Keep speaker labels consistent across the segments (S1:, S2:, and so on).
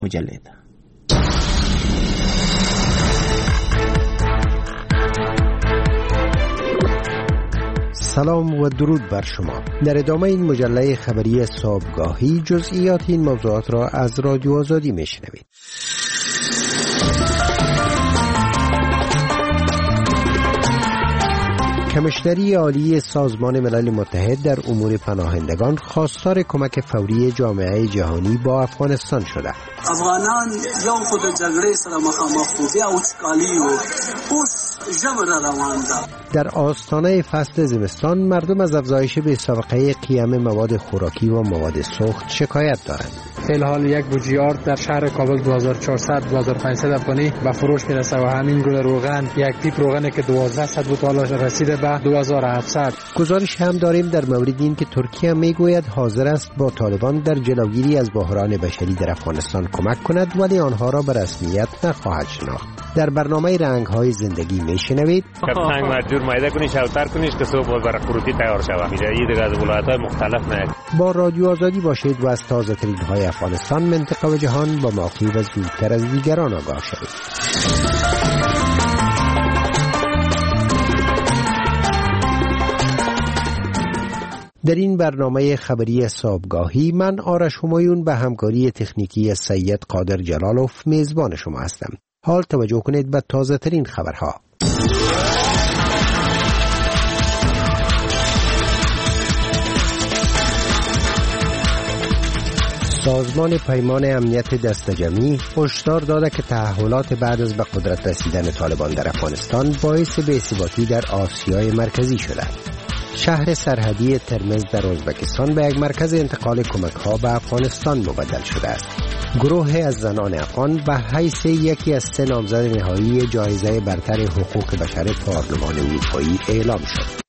S1: مجلد.
S2: سلام و درود بر شما. در ادامه این مجله خبری صبحگاهی جزئیات این موضوعات را از رادیو آزادی میشنوید. کمیشنری عالی سازمان ملل متحد در امور پناهندگان خواستار کمک فوری جامعه جهانی با افغانستان شده.
S3: افغانان یو خود جګړې سره مخامخ دي او چکالی و اوس ژوره روان ده.
S2: در آستانه فصل زمستان مردم از افزایش به سابقه قیام مواد خوراکی و مواد سوخت شکایت دارند.
S4: فی الحال یک بوجیار در شهر کابل 2400-2500 افغانی به فروش میرسه و همین گونه روغن، یک تیپ روغنی که 1200 بود حالا رسیده به 2700.
S2: گزارش هم داریم در مورد این که ترکیه میگوید حاضر است با طالبان در جلوگیری از بحران بشری در افغانستان کمک کند ولی آنها را به رسمیت نخواهد شناخت. در برنامه رنگ‌های زندگی میشنوید
S5: کپتان مجبور مایده کنیش اوتر کنیش که صبح برای خروجی تیار شود. میره دیگه از ولایت‌های مختلف نه.
S2: با رادیو آزادی باشید و از تازه‌ترین‌های افغانستان، منطقه و جهان با موقعی و زودتر از دیگران آگاه شوید. در این برنامه خبری صبحگاهی من آرش همایون به همکاری تکنیکی سید قادر جلالوف میزبان شما هستم. حال توجه کنید به تازه ترین خبرها. سازمان پیمان امنیت دسته‌جمعی هشدار داده که تحولات بعد از به قدرت رسیدن طالبان در افغانستان باعث بی‌ثباتی در آسیای مرکزی شده. شهر سرحدی ترمز در ازبکستان به یک مرکز انتقال کمک‌ها به افغانستان مبدل شده است. گروه از زنان افغان به حیث یکی از 3 نامزد نهایی جایزه برتر حقوق بشر پارلمان اروپایی اعلام شد.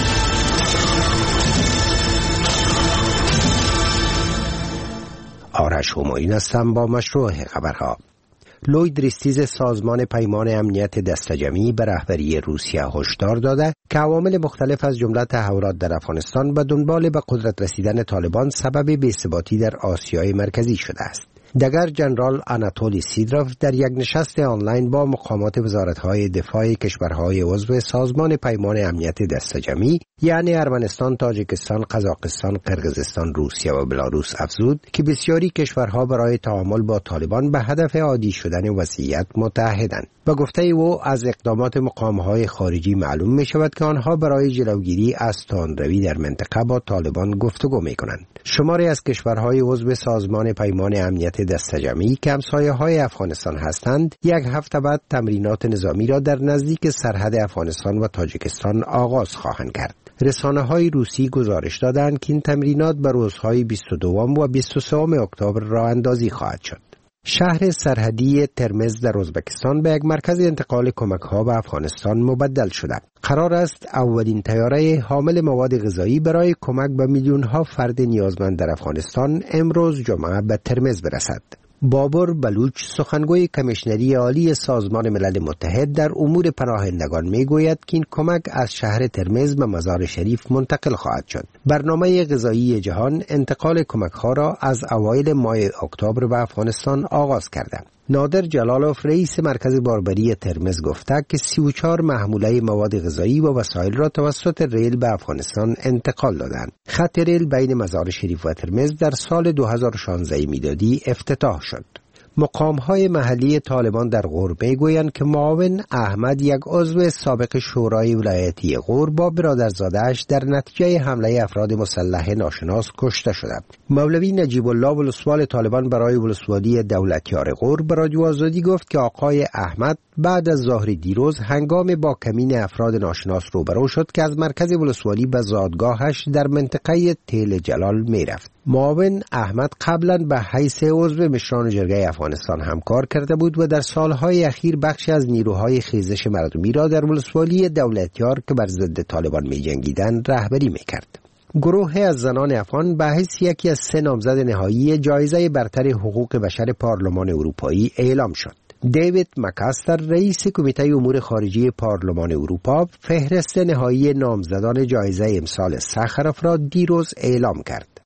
S2: آرش همایون هستم با مشروع خبرها. لوید ریستیز سازمان پیمان امنیت دسته‌جمعی به رهبری روسیه هشدار داده که عوامل مختلف از جمله تحولات در افغانستان به دنبال به قدرت رسیدن طالبان سبب بی‌ثباتی در آسیای مرکزی شده است. دگر جنرال آناتولی سیدروف در یک نشست آنلاین با مقامات وزارت‌های دفاع کشورهای عضو سازمان پیمان امنیت دسته‌جمعی یعنی ارمنستان، تاجیکستان، قزاقستان، قرقیزستان، روسیه و بلاروس افزود که بسیاری کشورها برای تعامل با طالبان به هدف عادی شدن وضعیت متحدند. با گفته او از اقدامات مقام‌های خارجی معلوم می‌شود که آنها برای جلوگیری از تندروی در منطقه با طالبان گفتگو می‌کنند. شماری از کشورهای عضو سازمان پیمان امنیت دسته‌جمعی که همسایه‌های افغانستان هستند، یک هفته بعد تمرینات نظامی را در نزدیک سرحد افغانستان و تاجیکستان آغاز خواهند کرد. رسانه‌های روسی گزارش دادند که این تمرینات به روزهای 22 و 23 اکتبر راه اندازی خواهد شد. شهر سرحدی ترمز در ازبکستان به یک مرکز انتقال کمک‌ها به افغانستان مبدل شده. قرار است اولین طیاره حامل مواد غذایی برای کمک به میلیون‌ها فرد نیازمند در افغانستان امروز جمعه به ترمز برسد. بابر بلوچ سخنگوی کمیشنری عالی سازمان ملل متحد در امور پناهندگان میگوید که این کمک از شهر ترمز به مزار شریف منتقل خواهد شد. برنامه غذایی جهان انتقال کمک‌ها را از اوایل ماه اکتبر به افغانستان آغاز کرده. نادر جلالوف رئیس مرکز باربری ترمز گفته که 34 محموله مواد غذایی و وسایل را توسط ریل به افغانستان انتقال دادند. خط ریل بین مزار شریف و ترمز در سال 2016 میلادی افتتاح شد. مقام‌های محلی طالبان در غور میگویند که معاون احمد، یک عضو سابق شورای ولایتی غور، با برادرزاده‌اش در نتیجه حمله افراد مسلح ناشناس کشته شده. مولوی نجیب الله ولسوال طالبان برای ولسوالی دولتیار غور به رادیو آزادی گفت که آقای احمد بعد از ظهر دیروز هنگام با کمین افراد ناشناس روبرو شد که از مرکز ولسوالی به زادگاهش در منطقه تل جلال میرفت. معاون احمد قبلا به حیث عضو مشران جرگه افغانستان همکار کرده بود و در سالهای اخیر بخشی از نیروهای خیزش مردمی را در ولسوالی دولتیار که بر ضد طالبان می جنگیدند رهبری می کرد. گروه از زنان افغان به حیث یکی از 3 نامزد نهایی جایزه برتر حقوق بشر پارلمان اروپایی اعلام شد. دیوید مکاستر رئیس کمیته امور خارجی پارلمان اروپا فهرست نهایی نامزدان جایزه امسال ساخروف را دیروز اعلام کرد.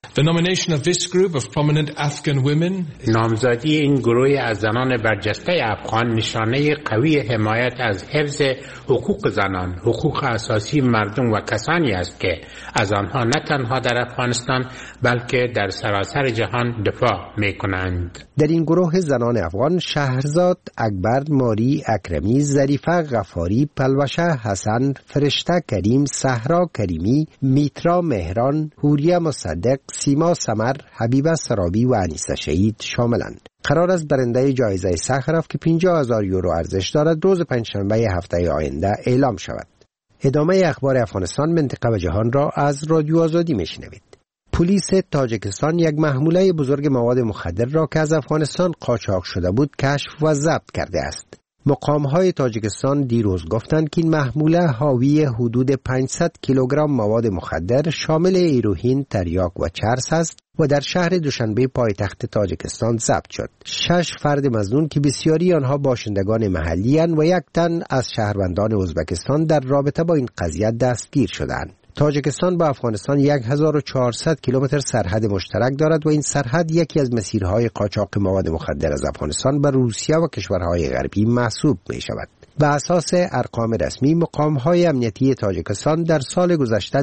S1: The nomination of this group of prominent Afghan women.
S6: نامزدی این گروه از زنان برجسته افغان نشانه قوی حمایت از حفظ حقوق زنان، حقوق اساسی مردم و کسانی است که از آنها نه تنها در افغانستان بلکه در سراسر جهان دفاع می‌کنند.
S2: در این گروه زنان افغان شهرزاد، اکبر، ماری، اکرمی، ظریفه، غفاری، پلوشه، حسن، فرشته کریم، صحرا کریمی، میترا مهران، حوریه مصدق، سیما سمر، حبیبه سرابی و انیسه شهید شاملند. قرار است برنده جایزه سخرف که 50,000 یورو ارزش دارد روز پنجشنبه هفته آینده اعلام شود. ادامه اخبار افغانستان، منطقه و جهان را از رادیو آزادی میشنوید. پلیس تاجیکستان یک محموله بزرگ مواد مخدر را که از افغانستان قاچاق شده بود کشف و ضبط کرده است. مقام‌های تاجیکستان دیروز گفتند که این محموله حاوی حدود 500 کیلوگرم مواد مخدر شامل هیروئین، تریاک و چرس است و در شهر دوشنبه پایتخت تاجیکستان ضبط شد. 6 فرد مظنون که بسیاری آنها باشندگان محلی اند و یک تن از شهروندان ازبکستان در رابطه با این قضیه دستگیر شدند. تاجیکستان با افغانستان 1400 کیلومتر سرحد مشترک دارد و این سرحد یکی از مسیرهای قاچاق مواد مخدر از افغانستان به روسیه و کشورهای غربی محسوب می شود. به اساس ارقام رسمی، مقام‌های امنیتی تاجیکستان در سال گذشته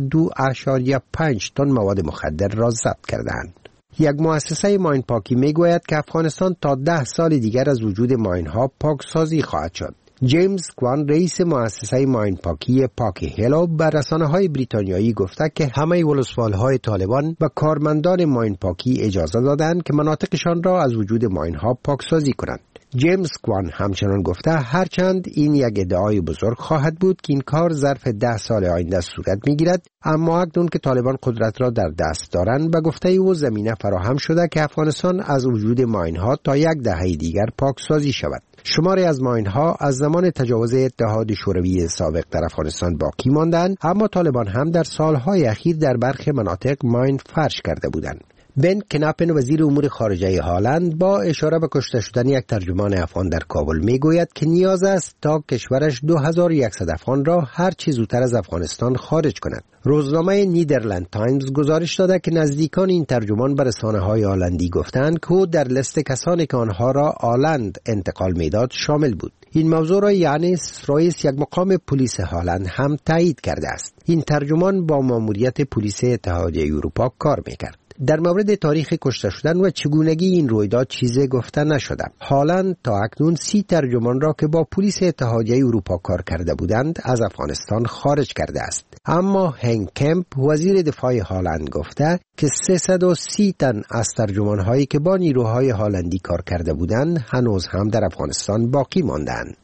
S2: 2.5 تن مواد مخدر را ضبط کردند. یک مؤسسه ماین پاکی می گوید که افغانستان تا 10 سال دیگر از وجود ماین‌ها پاکسازی خواهد شد. جیمز کوان، رئیس مؤسسه ماین پاکی پاکی هلو، بر رسانه‌های بریتانیایی گفته که همه ولسوال‌های طالبان و کارمندان ماین پاکی اجازه دادند که مناطقشان را از وجود ماین‌ها پاکسازی کنند. جیمز کوان همچنان گفته هرچند این یک ادعای بزرگ خواهد بود که این کار ظرف 10 سال آینده صورت می‌گیرد، اما اکنون که طالبان قدرت را در دست دارند به گفته او زمینه فراهم شده که افغانستان از وجود ماین‌ها تا یک دهه دیگر پاکسازی شود. شماری از ماین‌ها از زمان تجاوز اتحاد شوروی سابق در افغانستان باقی ماندند، اما طالبان هم در سالهای اخیر در برخی مناطق ماین فرش کرده بودند. بن کناپن، وزیر امور خارجه هلند، با اشاره به کشته شدن یک ترجمان افغان در کابل میگوید که نیاز است تا کشورش 2100 افغان را هر چه زودتر از افغانستان خارج کند. روزنامه نیدرلند تایمز گزارش داده که نزدیکان این ترجمان به رسانه‌های هلندی گفتند که او در لیست کسانی که آنها را آلند انتقال میداد شامل بود. این موضوع را یانس رئیس یک مقام پلیس هلند هم تایید کرده است. این ترجمان با ماموریت پلیس اتحادیه اروپا کار میکرد. در مورد تاریخ کشته شدن و چگونگی این رویداد چیزی گفته نشده. هالند تا اکنون 30 ترجمان را که با پلیس اتحادیه اروپا کار کرده بودند از افغانستان خارج کرده است. اما هنگ کمپ، وزیر دفاع هالند، گفته که 330 تن از ترجمان‌هایی که با نیروهای هالندی کار کرده بودند هنوز هم در افغانستان باقی ماندند.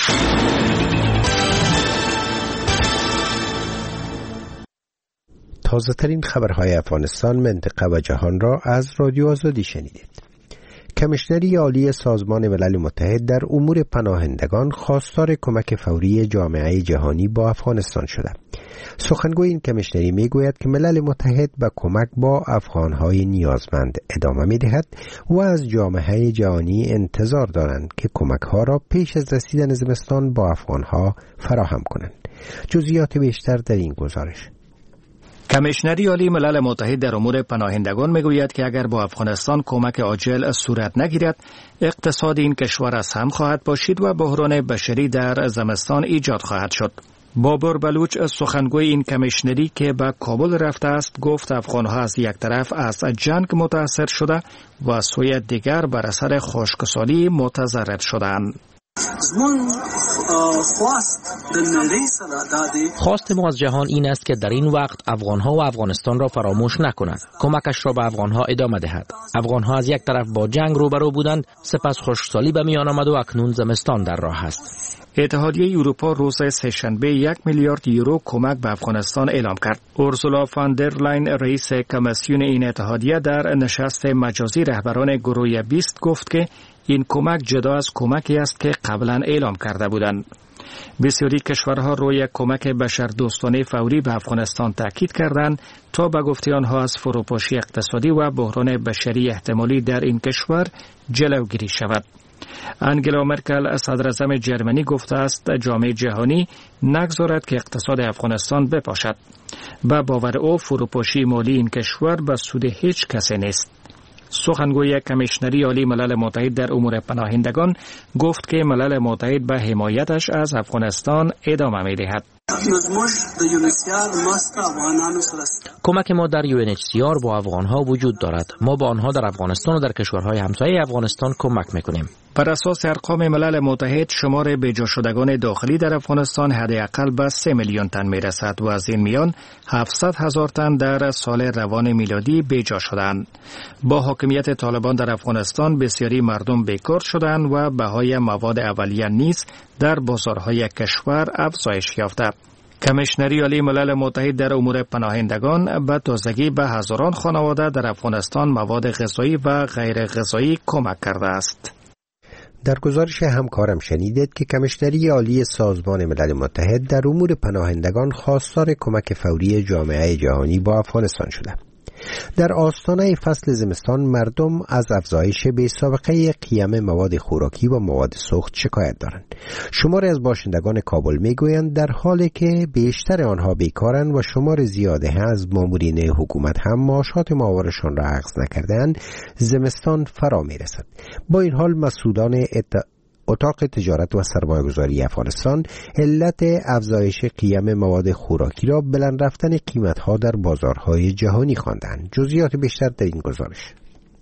S2: تازه ترین خبرهای افغانستان، منطقه و جهان را از رادیو آزادی شنیدید. کمیشنری عالی سازمان ملل متحد در امور پناهندگان خواستار کمک فوری جامعه جهانی با افغانستان شده. سخنگوی این کمیشنری میگوید که ملل متحد به کمک با افغانهای نیازمند ادامه میدهد و از جامعه جهانی انتظار دارند که کمکها را پیش از رسیدن زمستان با افغانها فراهم کنند. جزئیات بیشتر در این گزارش.
S7: کمیشنری عالی ملل متحد در امور پناهندگان میگوید که اگر با افغانستان کمک عاجل صورت نگیرد، اقتصاد این کشور از هم خواهد پاشید و بحران بشری در زمستان ایجاد خواهد شد. بابر بلوچ، سخنگوی این کمیشنری که به کابل رفته است، گفت افغانها از یک طرف از جنگ متاثر شده و سوی دیگر بر اثر خشکسالی متضرر شدند.
S8: خواست ما از جهان این است که در این وقت افغانها و افغانستان را فراموش نکند، کمکش را به افغانها ادامه دهد. افغانها از یک طرف با جنگ روبرو بودند، سپس خشکسالی به میان آمد و اکنون زمستان در راه است.
S7: اتحادیه اروپا روز سه‌شنبه 1 میلیارد یورو کمک به افغانستان اعلام کرد. اورسولا فان در لاین، رئیس کمیسیون این اتحادیه، در نشست مجازی رهبران گروه 20 گفت که این کمک جدا از کمکی است که قبلا اعلام کرده بودند. بسیاری کشورها روی کمک بشردوستانه فوری به افغانستان تاکید کردند تا به گفته آنها از فروپاشی اقتصادی و بحران بشری احتمالی در این کشور جلوگیری شود. انگلا مرکل صدراعظم جرمنی گفته است جامعه جهانی نگذارد که اقتصاد افغانستان بپاشد. با باور او فروپاشی مالی این کشور به سود هیچ کسی نیست. سخنگوی کمیشنری عالی ملل متحد در امور پناهندگان گفت که ملل متحد به حمایتش از افغانستان ادامه می‌دهد.
S8: کمک ما در UNHCR با افغانها وجود دارد. ما با آنها در افغانستان و در کشورهای همسایه افغانستان کمک میکنیم.
S7: بر اساس ارقام ملل متحد شمار بیجا شدگان داخلی در افغانستان حداقل به 3 میلیون تن میرسد و از این میان 700,000 تن در سال روان میلادی بیجا شدند. با حاکمیت طالبان در افغانستان بسیاری مردم بیکار شدند و بهای مواد اولیه نیز در بازارهای کشور افزایش یافته. کمیشنری عالی ملل متحد در امور پناهندگان به تازگی به هزاران خانواده در افغانستان مواد غذایی و غیر غذایی کمک کرده است.
S2: در گزارش همکارم شنیدید که کمیشنری عالی سازمان ملل متحد در امور پناهندگان خواستار کمک فوری جامعه جهانی با افغانستان شده. در آستانه فصل زمستان مردم از افزایش بی‌سابقه قیمت مواد خوراکی و مواد سوخت شکایت دارند. شماری از باشندگان کابل میگویند در حالی که بیشتر آنها بیکارند و شمار زیادی از مامورین حکومت هم معاشات ماهوارشان را اخذ نکردند، زمستان فرا میرسد. با این حال مسئولان اتاق تجارت و سرمایه‌گذاری افغانستان علت افزایش قیمت مواد خوراکی را بلند رفتن قیمت‌ها در بازارهای جهانی خواندند. جزئیات بیشتر در این گزارش.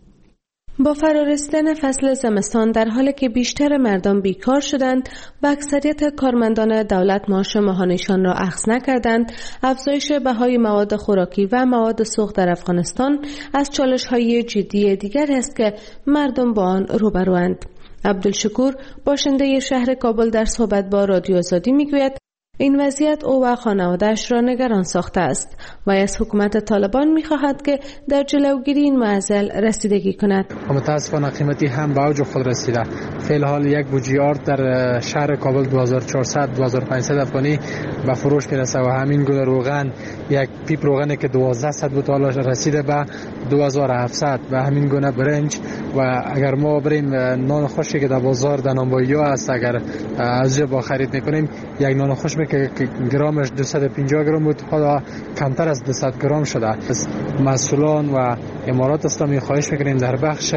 S9: با فرارسیدن فصل زمستان در حالی که بیشتر مردم بیکار شدند و اکثریت کارمندان دولت معاش ماهانه‌شان را اخذ نکردند، افزایش بهای مواد خوراکی و مواد سوخت در افغانستان از چالش‌های جدی دیگر است که مردم با آن روبروند. عبدالشکور باشنده شهر کابل در صحبت با رادیو آزادی میگوید این وضعیت او و خانواده‌اش را نگران ساخته است و از حکومت طالبان می‌خواهد که در جلوگیری این معضل رسیدگی کند.
S4: متاسفانه قیمتی هم به اوج خود رسیده. فی الحال یک بوجه آرد در شهر کابل 2400 2500 افغانی به فروش میرسه و همین گونه روغن، یک پیپ روغنی که 1200 بود حالا رسیده به 2700 و همین گونه برنج. و اگر ما بریم نان خشکی که در بازار در نانوایی است اگر از جا با خرید میکنیم، یک نان خشک که گرامش 250 گرم بود حالا کمتر از 200 گرم شده. مسئولان و امارات اسلامی خواهش میکنیم در بخش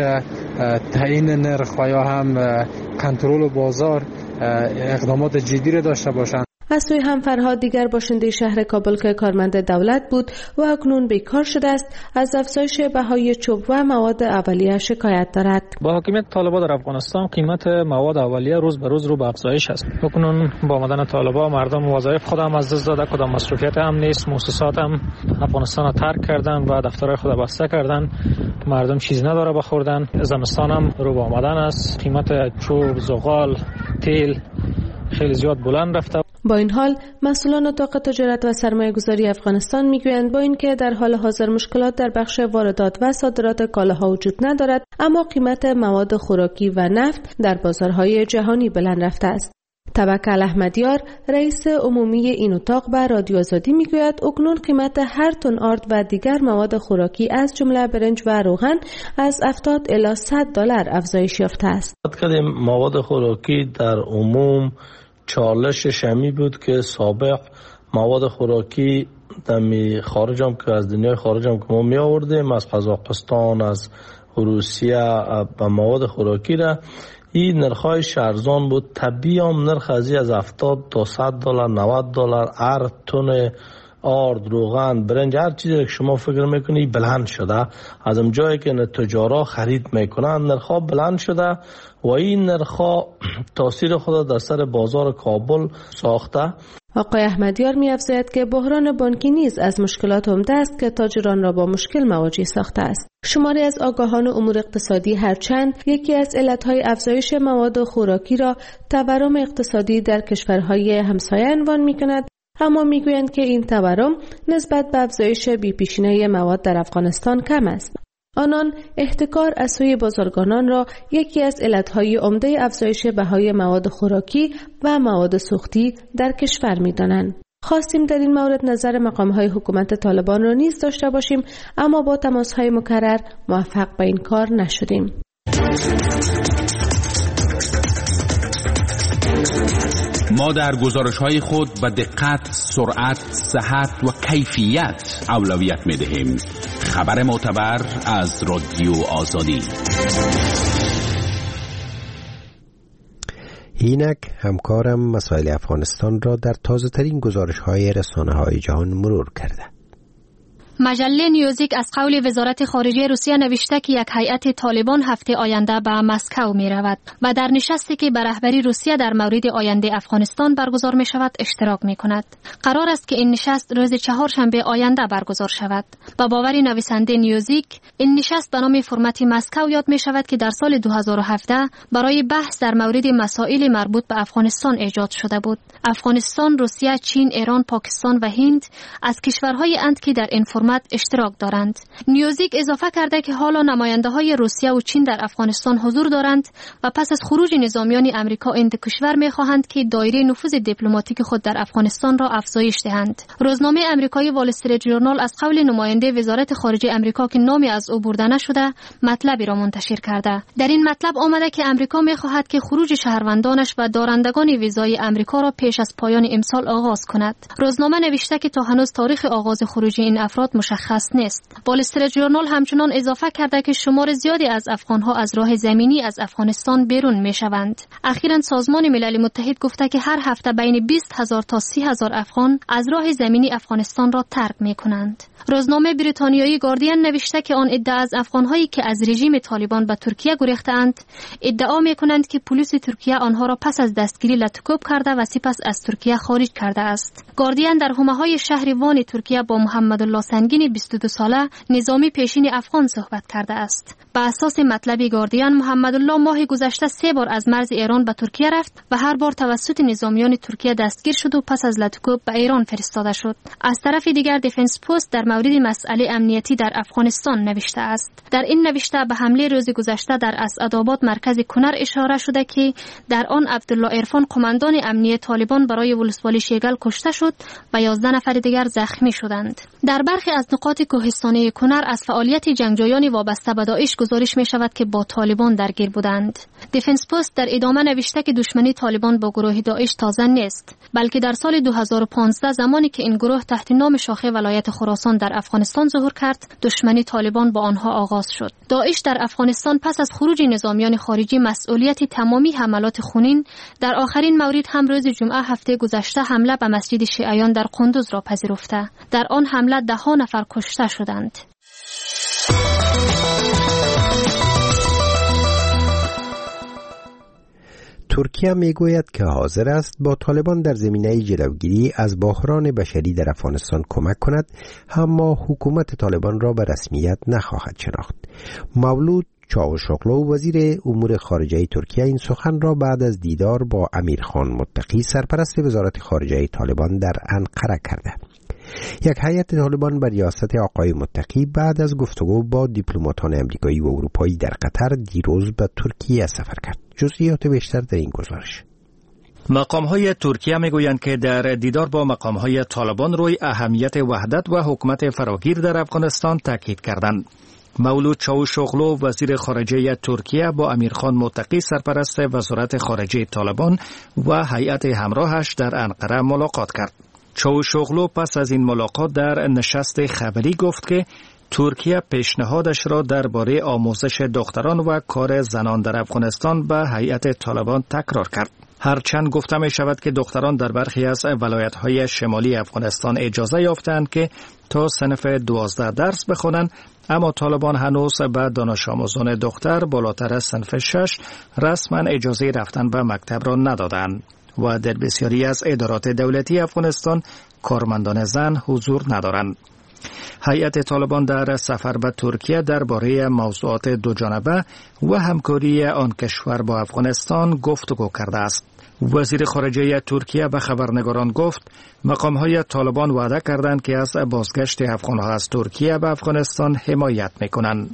S4: تعیین نرخ و یا هم کنترل بازار اقدامات جدی را داشته باشند.
S9: از سوی هم فرهاد دیگر باشنده شهر کابل که کارمند دولت بود و اکنون بیکار شده است، از افزایش بهای چوب و مواد اولیه شکایت دارد.
S10: با حاکمیت طالبان در افغانستان قیمت مواد اولیه روز به روز رو به افزایش است. اکنون با آمدن طالبان مردم وظایف خود هم از دست داده، کدام مصرفیت هم نیست، مؤسسات هم افغانستان را ترک کردن و دفترهای خود بسته کردن، مردم چیز نداره بخوردن. زمستان هم رو به آمدن است، قیمت چوب، زغال، تیل خیلی زیاد بلند رفته.
S9: با این حال مسئولان اتاق تجارت و سرمایه‌گذاری افغانستان میگویند با اینکه در حال حاضر مشکلات در بخش واردات و صادرات کالاها وجود ندارد، اما قیمت مواد خوراکی و نفت در بازارهای جهانی بلند رفته است. توکل احمدیار رئیس عمومی این اتاق به رادیو آزادی میگوید اکنون قیمت هر تن آرد و دیگر مواد خوراکی از جمله برنج و روغن از 70 الی 100 دلار افزایش یافته است.
S11: مواد خوراکی در عموم چالش شمی بود که سابق مواد خوراکی دمی خارج هم که از دنیای خارج هم که ما می آوردیم از قزاقستان، از روسیه به مواد خوراکی را، این نرخ‌های ارزان بود. طبیعی هم نرخ از 70 تا 100 دلار 90 دلار هر تن آرد، روغن، برنج، هر چیزی که شما فکر میکنی بلند شده. از اون جایی که تجارا خرید میکنن نرخ‌ها بلند شده و این نرخ‌ها تاثیر خود در سر بازار کابل ساخته.
S9: آقای احمدیار می‌افزاید که بحران بانکی نیز از مشکلات عمده است که تاجران را با مشکل مواجه ساخته است. شماری از آگاهان امور اقتصادی هرچند یکی از علتهای افزایش مواد خوراکی را تورم اقتصادی در کشورهای همسایه عنوان می‌کند، اما میگویند که این تورم نسبت به افزایش بی‌پیشینه مواد در افغانستان کم است. آنان احتکار از سوی بازرگانان را یکی از علتهای عمده افزایش بهای مواد خوراکی و مواد سوختی در کشور می‌دانند. خواستیم در این مورد نظر مقام‌های حکومت طالبان را نیز داشته باشیم، اما با تماس‌های مکرر موفق به این کار نشدیم.
S12: ما در گزارش‌های خود به دقت، سرعت، صحت و کیفیت اولویت می‌دهیم. خبر معتبر از رادیو آزادی.
S2: اینک همکارم مسائل افغانستان را در تازه‌ترین گزارش‌های رسانه‌های جهان مرور کرده.
S13: مجله نیوزیک از قول وزارت خارجه روسیه نوشته که یک هیئت طالبان هفته آینده به مسکو می رود و در نشستی که به رهبری روسیه در مورد آینده افغانستان برگزار می شود اشتراک می کند. قرار است که این نشست روز چهارشنبه آینده برگزار شود. با باور نویسنده نیوزیک، این نشست به نام فرمت مسکو یاد می شود که در سال 2017 برای بحث در مورد مسائل مربوط به افغانستان ایجاد شده بود. افغانستان، روسیه، چین، ایران، پاکستان و هند از کشورهای اند که در این فرمت اشتراک دارند. نیوزیک اضافه کرده که حالا نماینده‌های روسیه و چین در افغانستان حضور دارند و پس از خروج نظامیان امریکا این دو کشور می‌خواهند که دایره نفوذ دیپلماتیک خود در افغانستان را افزایش دهند. روزنامه آمریکایی وال استریت ژورنال از قول نماینده وزارت خارجه آمریکا که نامی از او برده نشده، مطلبی را منتشر کرده. در این مطلب آمده که آمریکا می‌خواهد که خروج شهروندانش و دارندگان ویزای آمریکا را پیش از پایان امسال آغاز کند. روزنامه نوشته که تا هنوز تاریخ آغاز خروج این افراد مشخص نیست. وال استریت ژورنال همچنان اضافه کرده که شمار زیادی از افغانها از راه زمینی از افغانستان بیرون میشوند. اخیراً سازمان ملل متحد گفته که هر هفته بین 20,000 تا 30,000 افغان از راه زمینی افغانستان را ترک میکنند. روزنامه بریتانیایی گاردین نوشته که آن عده از افغانهایی که از رژیم طالبان به ترکیه گریختند ادعا میکنند که پلیس ترکیه آنها را پس از دستگیری لطکوب کرده و سپس از ترکیه خارج کرده است. گاردین در حومه‌های شهر وان ترکیه با محمد الله سنگین 22 ساله نظامی پیشین افغان صحبت کرده است. به اساس مطلب گاردین، محمد الله ماه گذشته 3 بار از مرز ایران به ترکیه رفت و هر بار توسط نظامیان ترکیه دستگیر شد و پس از لطکوب به ایران فرستاده شد. از طرف دیگر دیفنس پست در مورد مسئله امنیتی در افغانستان نوشته است. در این نوشته به حمله روز گذشته در اسعدآباد مرکز کنر اشاره شده که در آن عبدالله عرفان قماندان امنیت طالبان برای ولسوالی شیگل کشته شد و 11 نفر دیگر زخمی شدند. در برخی از نقاط کوهستانی کنر از فعالیت جنگجویان وابسته به داعش گزارش می شود که با طالبان درگیر بودند. دیفنس پست در ادامه نوشته که دشمنی طالبان با گروه داعش تازه نیست، بلکه در سال 2015 زمانی که این گروه تحت نام شاخه ولایت خراسان در افغانستان ظهور کرد، دشمنی طالبان با آنها آغاز شد. داعش در افغانستان پس از خروج نظامیان خارجی مسئولیت تمامی حملات خونین در آخرین مورد هم روز جمعه هفته گذشته حمله به مسجد شیعیان در قندوز را پذیرفته. در آن حمله 10 نفر کشته شدند.
S2: ترکیه میگوید که حاضر است با طالبان در زمینه جلوگیری از بحران بشری در افغانستان کمک کند، اما حکومت طالبان را به رسمیت نخواهد شناخت. مولود چاوشوغلو وزیر امور خارجه ترکیه این سخن را بعد از دیدار با امیرخان متقی سرپرست وزارت خارجه طالبان در انقره کرده. یک هیئت طالبان بر ریاست آقای متقی بعد از گفتگو با دیپلماتان امریکایی و اروپایی در قطر دیروز به ترکیه سفر کرد. جزئیات بیشتر در این گزارش.
S7: مقام‌های ترکیه میگویند که در دیدار با مقام‌های طالبان روی اهمیت وحدت و حکومت فراگیر در افغانستان تاکید کردند. مولود چاوشوغلو وزیر خارجه ترکیه با امیرخان متقی سرپرست وزارت خارجه طالبان و هیئت همراهش در انقره ملاقات کرد. چاوشوغلو پس از این ملاقات در نشست خبری گفت که ترکیه پیشنهادش را درباره آموزش دختران و کار زنان در افغانستان به هیئت طالبان تکرار کرد. هرچند گفته می شود که دختران در برخی از ولایت‌های شمالی افغانستان اجازه یافتند که تا صنف 12 درس بخوانند، اما طالبان هنوز به دانش آموزان دختر بالاتر از صنف 6 رسما اجازه رفتن به مکتب را ندادند و در بسیاری از ادارات دولتی افغانستان کارمندان زن حضور ندارند. هیئت طالبان در سفر به ترکیه درباره موضوعات دوجانبه و همکاری آن کشور با افغانستان گفتگو کرده است. وزیر خارجه ترکیه به خبرنگاران گفت مقام‌های طالبان وعده کردند که از بازگشت افغان‌ها از ترکیه به افغانستان حمایت می‌کنند.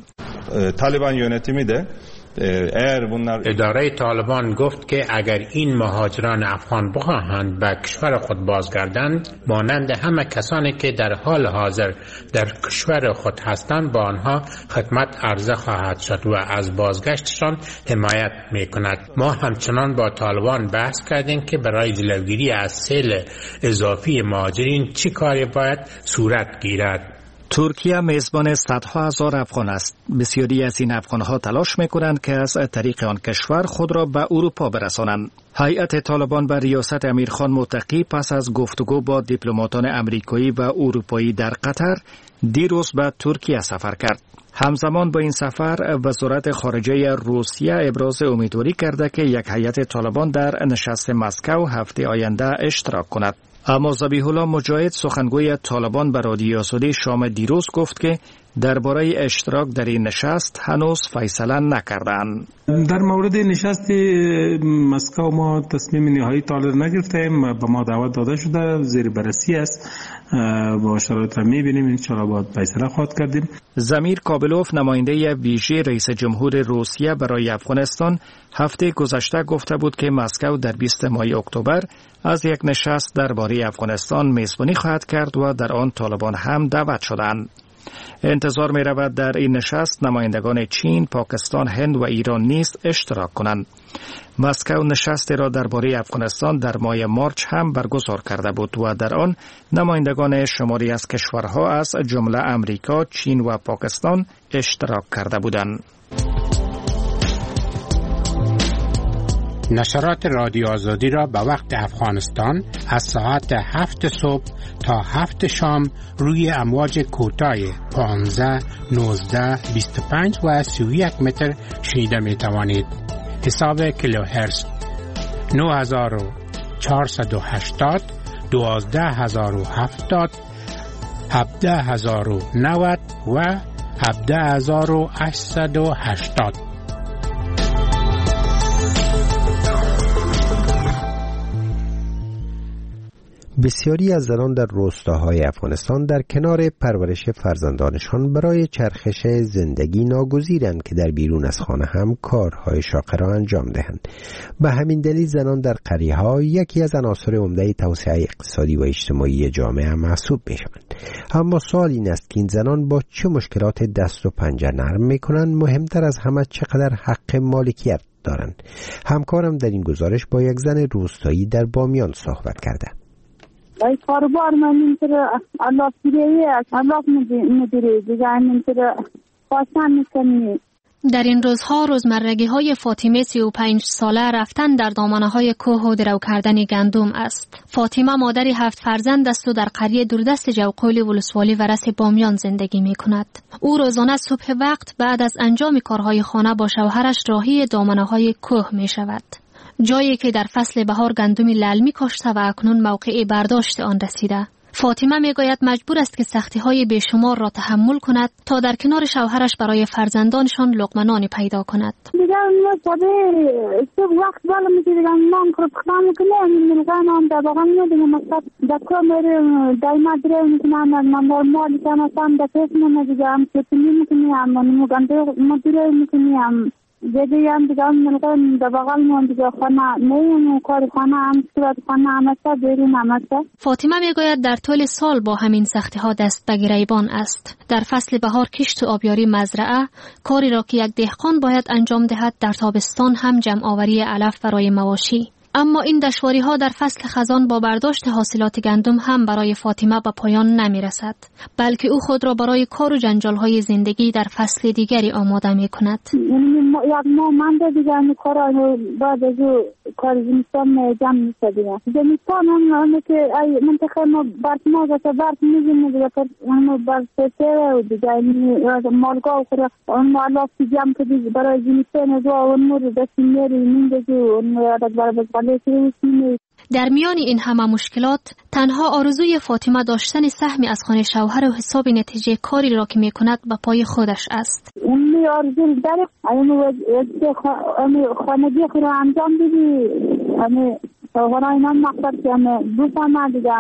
S14: Taliban yönetimi de
S6: اداره طالبان گفت که اگر این مهاجران افغان بخواهند به کشور خود بازگردند، مانند همه کسانی که در حال حاضر در کشور خود هستند با آنها خدمت عرضه خواهد شد و از بازگشتشان حمایت می‌کند. ما همچنان با طالبان بحث کردیم که برای جلوگیری از سیل اضافی مهاجرین چه کاری باید صورت گیرد.
S7: ترکیه میزبان صدها هزار افغان است. بسیاری از این افغانها تلاش میکنند که از طریق آن کشور خود را به اروپا برسانند. هیئت طالبان بر ریاست امیرخان متقی پس از گفتگو با دیپلماتان امریکایی و اروپایی در قطر دیروز به ترکیه سفر کرد. همزمان با این سفر وزارت خارجه روسیه ابراز امیدواری کرده که یک هیئت طالبان در نشست مسکو هفته آینده اشتراک کند. اما ذبیح الله مجاهد سخنگوی طالبان به رادیو آزادی شام دیروز گفت که درباره اشتراک در این نشست هنوز فیصله نکردند.
S15: در مورد نشست مسکو ما تصمیم نهایی تالر نگرفتیم، به ما دعوت داده شده، زیر بررسی است، با شرایط را می‌بینیم، ان شاء الله باید فیصله خواهد کردیم.
S7: زمیر کابلوف نماینده ویژه رئیس جمهور روسیه برای افغانستان هفته گذشته گفته بود که مسکو در 20 ماه اکتبر از یک نشست درباره افغانستان میزبانی خواهد کرد و در آن طالبان هم دعوت شدند. انتظار می رود در این نشست نمایندگان چین، پاکستان، هند و ایران نیز اشتراک کنند. مسکو نشستی را درباره افغانستان در ماه مارچ هم برگزار کرده بود و در آن نمایندگان شماری از کشورها از جمله امریکا، چین و پاکستان اشتراک کرده بودند.
S6: نشرات رادیو آزادی را به وقت افغانستان از ساعت 7 صبح تا 7 شام روی امواج کوتاه 15, 19, 25 و 31 متر شنیده می توانید. حساب کیلوهرتز 9480, 12070, 17090 و 17880.
S2: بسیاری از زنان در روستاهای افغانستان در کنار پرورش فرزندانشان برای چرخش زندگی ناگزیرند که در بیرون از خانه هم کارهای شاقه را انجام دهند. به همین دلیل زنان در قریه‌ها یکی از عناصر عمده توسعه اقتصادی و اجتماعی جامعه محسوب می‌شوند. اما سوال این است که این زنان با چه مشکلات دست و پنجه نرم می‌کنند؟ مهمتر از همه چقدر حق مالکیت دارند؟ همکارم در این گزارش با یک زن روستایی در بامیان صحبت کرده.
S16: کاروبار من اینطور الله پیریه الله مدیره دیگه اینطور پاسن میکنی.
S13: در این روزها روزمرگی های فاطمه 35 ساله رفتن در دامنه های کوه و درو کردن گندم است. فاطمه مادری 7 فرزند است و در قریه دوردست جوقل ولسوالی ورس بامیان زندگی می کند. او روزانه صبح وقت بعد از انجام کارهای خانه با شوهرش راهی دامنه های کوه می شود. جایی که در فصل بهار گندمی للمی کاشته و اکنون موقع برداشت آن رسیده. فاطمه میگوید مجبور است که سختی‌های بیشمار را تحمل کند تا در کنار شوهرش برای فرزندانشان لقمه نان پیدا کند.
S16: دیگه ما صبح وقت بالا می‌گیرم نان خورد کنم می‌گم در واقع می‌دونم مثلا در کار دائما درو می‌کنم نرمال کنم در اسم می‌گم که می‌کنم مدیر می‌کنم دیگه هم دیگه من در بغل من دیگه خانه نیم کار خانه هم صورت خانه همسته بیرون همسته.
S13: فاطمه میگوید در طول سال با همین سختی ها دست به گریبان است. در فصل بهار کشت و آبیاری مزرعه، کاری را که یک دهقان باید انجام دهد، در تابستان هم جمع آوری علف برای مواشی. اما این دشواری ها در فصل خزان با برداشت حاصلات گندم هم برای فاطمه به پایان نمی رسد، بلکه او خود را برای کار و جنجال های زندگی در فصل دیگری آماده می کند.
S16: ما من دیگه کار بعد از کار زمستان جمع میشه دیگه. زمستان هم که منطقه ما برد ما گذاشته برد میگیم دیگه اونو برد سه دیگه مالگاه خورا اون مالاف جمع کردی برای زمستان و اون رو دستی میری میندازی اون یادت برای
S13: در میان این همه مشکلات تنها آرزوی فاطمه داشتن سهمی از خانه شوهر و حساب نتیجه کاری را که میکند به پای خودش است.
S16: اون آرزو داره اون خانگی خود را انجام بدی شوهر اینا مقصد که دوستان دیگه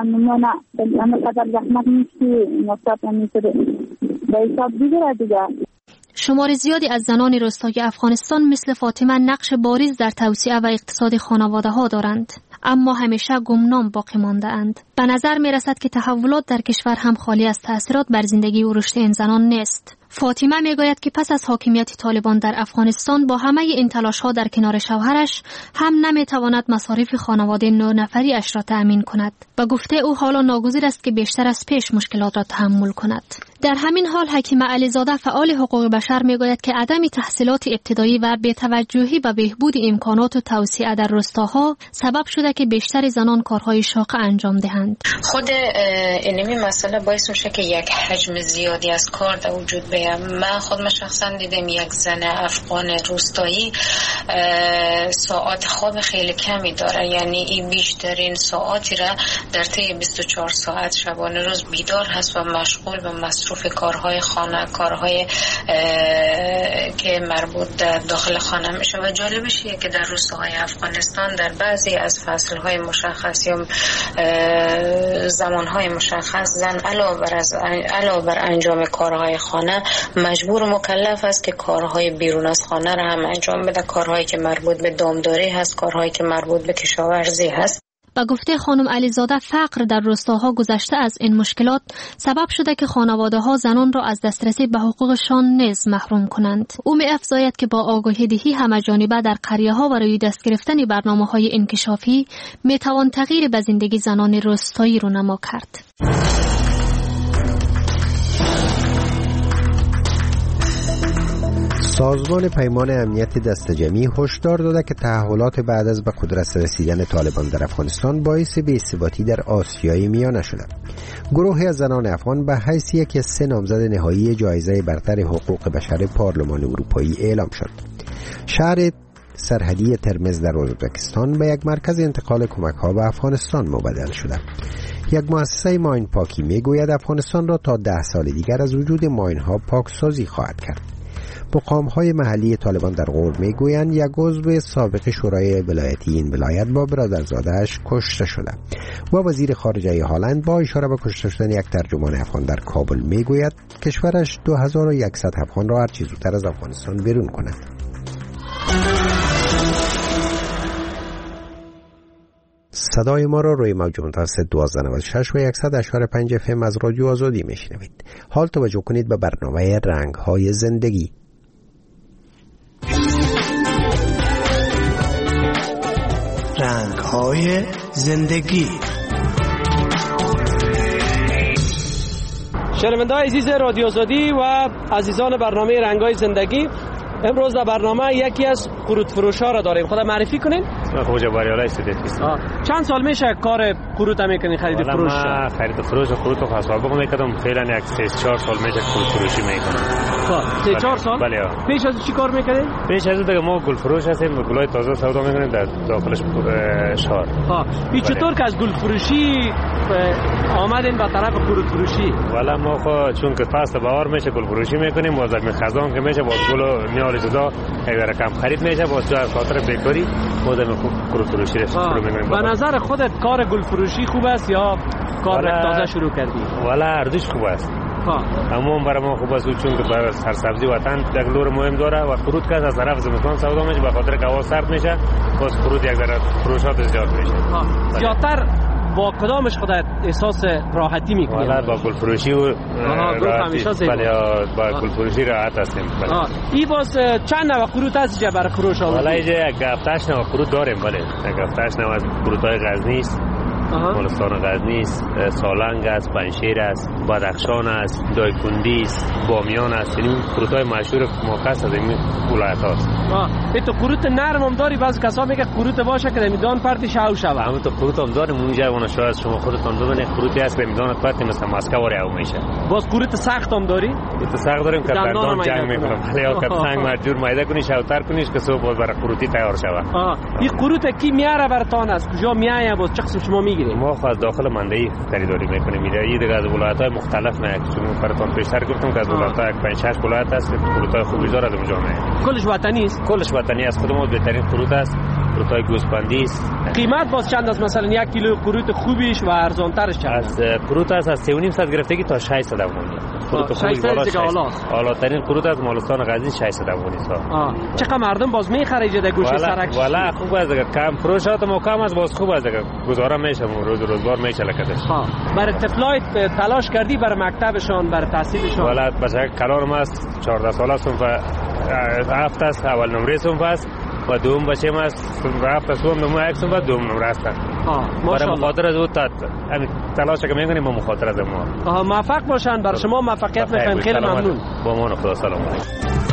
S16: همه قدر زحمت میشی مصرف نمیشه به حساب دیگه.
S13: شمار زیادی از زنان روستایی افغانستان مثل فاطمه نقش بارز در توسعه و اقتصاد خانواده ها دارند، اما همیشه گمنام باقی مانده اند. به نظر می رسد که تحولات در کشور هم خالی از تأثیرات بر زندگی و رشد این زنان نیست. فاطمه می گوید که پس از حاکمیت طالبان در افغانستان با همه این تلاش ها در کنار شوهرش هم نمی تواند مصارف خانواده 9 نفری اش را تأمین کند. به گفته او حالا ناگزیر است که بیشتر از پیش مشکلات را تحمل کند. در همین حال حکیمه علیزاده فعال حقوق بشر می گوید که عدم تحصیلات ابتدایی و بی‌توجهی به بهبود امکانات و توسعه در روستاها سبب شده که بیشتر زنان کارهای شاق انجام دهند.
S14: خود اینمی مسئله باعث میشه که یک حجم زیادی از کار در وجود بیاد. من خودم شخصا دیدم یک زن افغان روستایی ساعت خواب خیلی کمی داره، یعنی این بیشترین ساعتی را در طی 24 ساعت شبانه روز بیدار هست و مشغول به مصروف کارهای خانه، کارهای که مربوط داخل خانه میشه. و جالبش اینه که در روستاهای افغانستان در بعضی از فصلهای مشخص یا زمانهای مشخص زن علاوه بر انجام کارهای خانه مجبور و مکلف است که کارهای بیرون از خانه را هم انجام بده، کارهایی که مربوط به دامداری هست، کارهایی که مربوط به کشاورزی هست.
S13: با گفته خانم علیزاده فقر در روستاها گذشته از این مشکلات سبب شده که خانواده‌ها زنان را از دسترسی به حقوقشان نیز محروم کنند. او می‌افزاید که با آگاهی دهی همه‌جانبه در قریه‌ها و روی دست گرفتن برنامه‌های انکشافی می‌توان تغییر به زندگی زنان روستایی رونما کرد.
S2: سازمان پیمان امنیت دسته‌جمعی هشدار داده که تحولات بعد از به قدرت رسیدن طالبان در افغانستان باعث بی‌ثباتی در آسیای میانه شده. گروهی از زنان افغان به حیث یکی از 3 نامزد نهایی جایزه برتر حقوق بشر پارلمان اروپایی اعلام شد. شهر سرحدی ترمز در ازبکستان به یک مرکز انتقال کمک‌ها به افغانستان مبدل شده. یک مؤسسه ماین پاکی میگوید افغانستان را تا 10 سال دیگر از وجود ماین‌ها پاکسازی خواهد کرد. مقام‌های محلی طالبان در غور میگویند یک عضو سابق شورای ولایتی این ولایت با برادرزاده‌اش کشته شده و وزیر خارجه هلند با اشاره به کشته شدن یک ترجمان افغان در کابل میگوید کشورش 2100 افغان را هر چه زودتر از افغانستان بیرون کند. صدای ما را روی موج متوسط 1296 و 100.5 FM از رادیو آزادی میشنوید. حال توجه کنید به برنامه رنگ‌های زندگی.
S17: رنگ‌های زندگی.
S18: شنونده‌های عزیز رادیو آزادی و عزیزان برنامه رنگ‌های زندگی، امروز در برنامه یکی از قروت فروش‌ها را داریم. خدا معرفی کنین.
S5: من خوجا باریالا استید.
S18: چند سال میشه کار قروت میکنین، خرید فروش؟
S5: من خرید فروش قروت و حساب میکردم. فعلا یک 3-4 سال میشه قروت فروشی میکنم.
S18: 3-4 سال؟
S5: بله.
S18: پیش از چی کار میکنین؟
S5: پیش از دیگه ما گل فروش هستیم، گلای تازه سودا میکنیم در داخلش شهر.
S18: این چطور که از گل فروشی آمدین به طرف قروت فروشی؟
S5: والا ما خو چون که فصل بهار میشه گل فروشی میکنیم، موسم خزان که میشه با گل میال جدا اگر کم خرید میشه با خاطر بیکاری خودم قروت فروشی شروع میکنیم.
S18: به نظر خودت کار گل فروشی خوب است یا کار تازه شروع کردی؟
S5: والا اردوش خوب است. اما برای ما خوب است چون که برای سرسبزی وطن یک لور مهم داره و قروت که از طرف زمستان سودا میشه به خاطر که هوا سرد میشه، باز قروت یک ذره فروشات زیاد میشه.
S18: زیادتر با کدامش خودت احساس راحتی میکنی؟
S5: والا با گل فروشی و راحتی. بله با گل فروشی راحت هستیم.
S18: این باز چند نوع قروت هست اینجا برای فروش آوردی؟
S5: والا اینجا یک هفتهش نوع قروت داریم. بله یک هفتهش نوع از قروت‌های غزنی است، مالستان غزنی است، سالنگ است، پنشیر است، بدخشان است، دایکندی است، بامیان است. این قروت‌های مشهور مخصص از این ولایت هاست.
S18: تو قروت نرم هم داری؟ بعضی کسا میگه قروت باشه که میدان پرتی شو شوه.
S5: همون تو قروت هم داریم اونجا، اون شاید شما خودتون ببینید قروتی است که میدان پرتی مثل مسکو و میشه.
S18: باز قروت سخت هم داری؟
S5: قروت سخت داریم که دندان جنگ میکنم. ولی یا که تنگ مجبور میده کنی شوتر کنیش که صبح باز برای قروتی تیار شوه.
S18: این قروت کی میاره براتون است؟ کجا میایه؟ باز چه قسم شما میگیرید؟
S5: ما از داخل منده خریداری میکنیم. این دیگه از ولایت‌های مختلف میاد. چون براتون پیشتر گفتم که از ولایت‌ها 5-6 ولایت است که قروت‌های خوبی داره اونجا میاد.
S18: کلش وطنی است؟
S5: کلش وطنی است. خودمون بهترین قروت است. قروت‌های گوسفندی است.
S18: قیمت باز چند است؟ مثلا 1 کیلو قروت خوبیش و ارزان‌ترش چند
S5: است؟ قروت است از 3.5 گرفتگی تا 600 افغان. قروت خوبش بالا 600 اعلی ترین قروت از مالستان غزنی 600 افغانی سا.
S18: چقدر مردم باز میخره جده گوشه سرک؟
S5: والا خوب است دیگه، کم فروشات ما کم است، باز خوب است دیگه، گزاره میشه، روزگار میشه لکدش.
S18: برای طفلای تلاش کردی برای مکتبشون، برای تحصیلشون؟
S5: والا بچه کلانم است 14 ساله صنف 7 است، اول نمره صنف است و دوم بچه ما است 7 است، نمره 1 صنف است، دوم نمره است. برای مخاطر از او همین تلاش که میکنیم ما مخاطر از ما.
S18: موفق باشن، برای شما موفقیت میخوایم، خیلی ممنون.
S5: با ما خدا سلام علیکم.